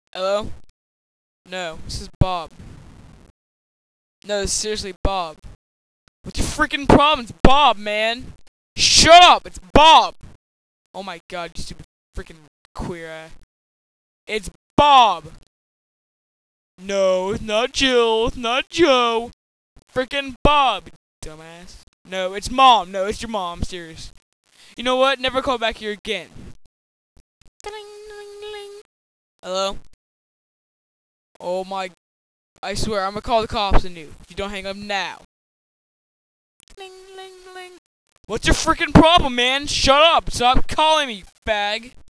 Hello? No, this is Bob. No, this is seriously Bob. What's your freaking problem? It's Bob, man. Shut up! It's Bob! Oh my god, you stupid freaking queer eye. It's Bob! No, it's not Jill. It's not Joe. Freaking Bob, you dumbass. No, it's Mom. No, it's your mom. Serious. You know what? Never call back here again. Hello? Oh my... I swear, I'm gonna call the cops on you if you don't hang up now. What's your freaking problem, man? Shut up! Stop calling me, fag!